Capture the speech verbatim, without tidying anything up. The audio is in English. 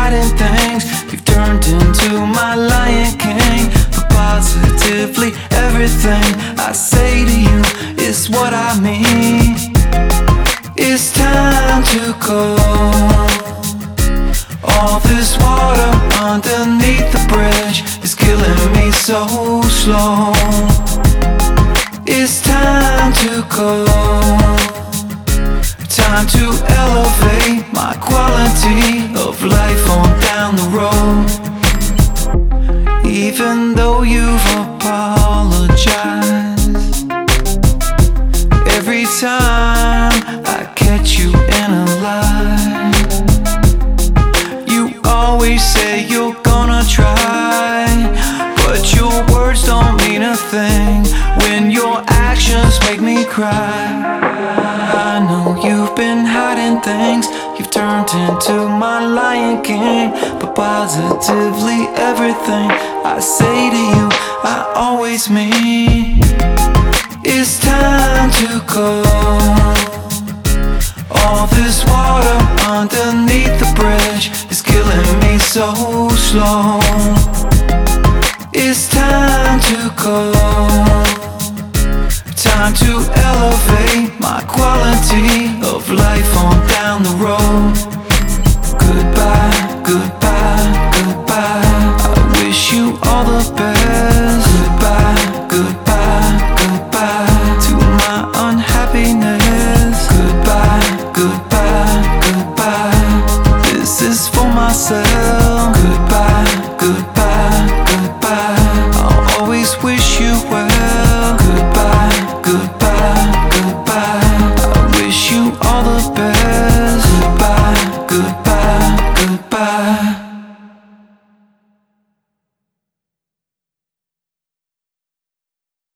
hiding things. You've turned into my Lion King. For positively everything I say to you is what I mean. It's time to go. All this water underneath the bridge is killing me so slow. It's time to go. Time to elevate my quality of life on down the road. Even though you've apologized, every time I catch you in a lie, you always say you're gonna try, but your words don't mean a thing when your actions make me cry. I know you've been hiding things. You've turned into my Lion King. But positively everything I say to you, I always mean. It's time to go. All this water underneath the bridge is killing me so slow. It's time to go. Time to elevate my quality of life on down the road. Goodbye, goodbye, goodbye. I wish you all the best.